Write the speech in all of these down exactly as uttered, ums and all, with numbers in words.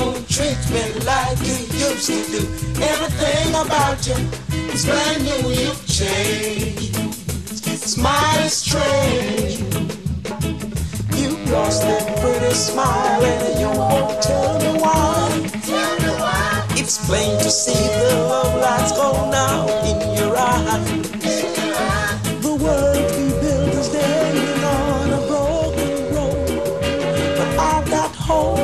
don't treat me like you used to do. Everything about you is brand new, you've changed. It's mighty strange. You've lost that pretty smile and you won't tell me why. Tell me why. It's plain to see the love lights go now in your eyes. In your eyes. The world we built is standing on a broken road, but I've got hope.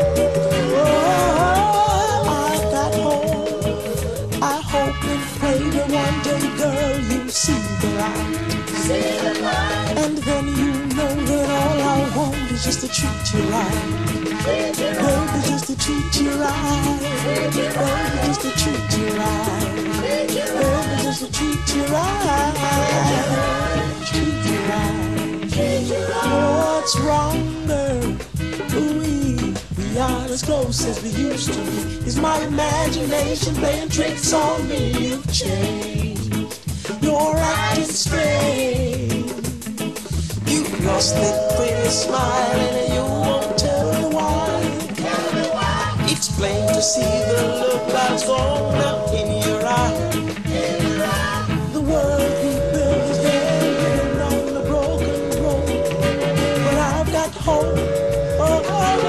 Oh, I've got hope. I hope and pray that one day, girl, you'll see the light. See the light. And then you know that all I want is just to treat you right. Treat you right. Baby, just to treat you right. Treat you right. Baby, just to treat you right. Treat you Baby, right. just to treat you right. Treat you right. Treat you right. What's wrong, girl? We, we aren't as close as we used to be. Is my imagination playing tricks on me? You've changed. You're acting strange. You've lost that pretty smile and you won't tell me why. Tell me why. It's plain to see the love lights gone out in your eye. In your eyes. The world we built is standing on the broken road, but I've got hope. Oh, oh,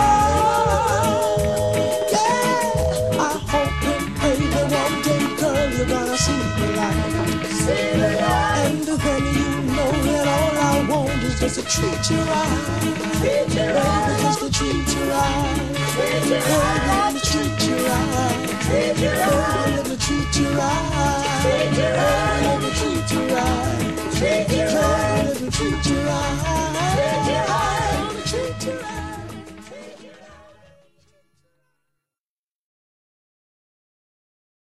oh, yeah. I hope and pray that one day, girl, you're gonna see the light. See the light. And then you know that all I want is just to treat you right. Treat you right. Baby, just to treat you right. Treat you right. Baby, let me treat you right. Treat you right. Baby, let me treat you right. Treat you right. Baby, let me treat you right. Treat you right. Baby, let me treat you right.